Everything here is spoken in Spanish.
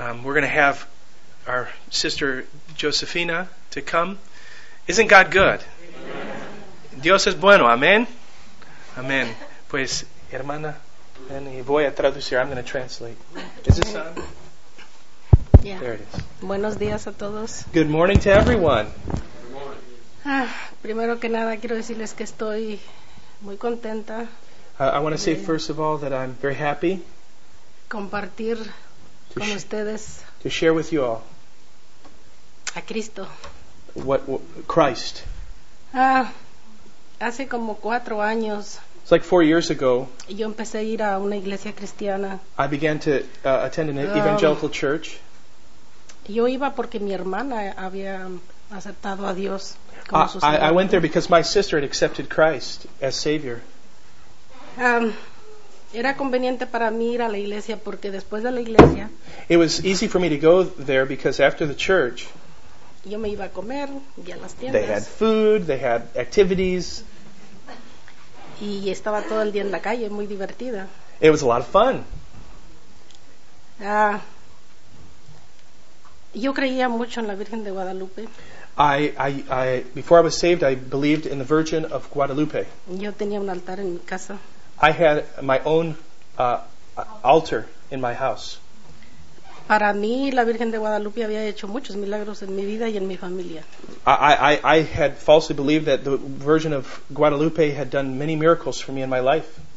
We're going to have our sister Josefina to come. Isn't God good? Amen. Dios es bueno. Amén. Amén. Pues, hermana, y voy a traducir. I'm going to translate. Is this on? Yeah. There it is. Buenos días a todos. Good morning to everyone. Primero que nada quiero decirles que estoy muy contenta I want to say first of all that I'm very happy compartir con ustedes to share with you all a Cristo. what Christ. Hace como 4 años It's like 4 years ago, yo empecé a ir a una iglesia cristiana. I began to attend an evangelical church. Yo iba porque mi hermana había aceptado a Dios como su I Salvador. went there because my sister had accepted Christ as Savior. Era conveniente para mí ir a la iglesia porque después de la iglesia It was easy for me to go there because after the church, yo me iba a comer y a las they had tiendas food, they had activities. y estaba todo el día en la calle, muy divertida. It was a lot of fun. Yo creía mucho en la Virgen de Guadalupe. Before I was saved, I believed in the Virgin of Guadalupe. Yo tenía un altar en mi casa. I had my own altar in my house. Para mí, la Virgen de Guadalupe había hecho muchos milagros en mi vida y en mi familia. I had falsely believed that the Virgin of Guadalupe had done many miracles for me in my life.